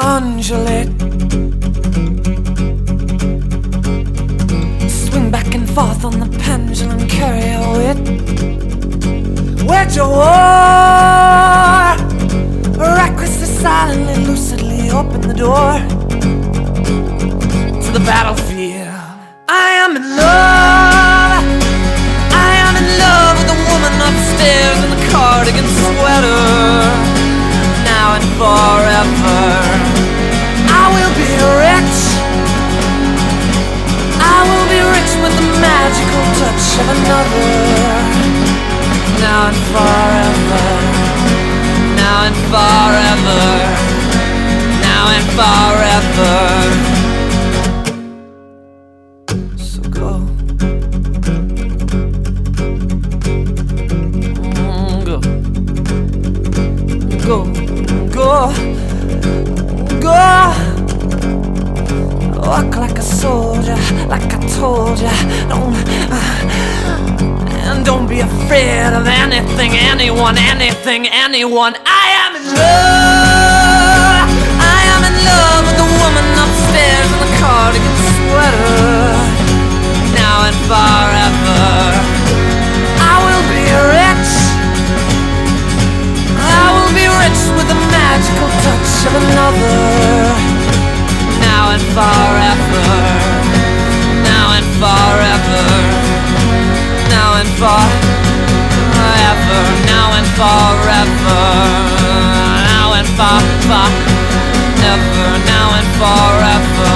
undulate, swing back and forth on the pendulum, carry a weight. Wage a war, recklessly, silently, lucidly open the door to the battlefield. I am in love, I am in love with the woman upstairs in the cardigan sweater. Now and forever I will be rich, I will be rich with the magical touch of another. Now and forever, now and forever, now and forever. So go, go, go, go, go. Walk like a soldier, like I told ya. Don't be afraid of anything, anyone, anything, anyone. I am in love, I am in love with the woman upstairs in the cardigan sweater. Now and forever I will be rich, I will be rich with the magical touch of another. Now and forever, now and forever, now and forever, now and forever, now and forever, now and forever.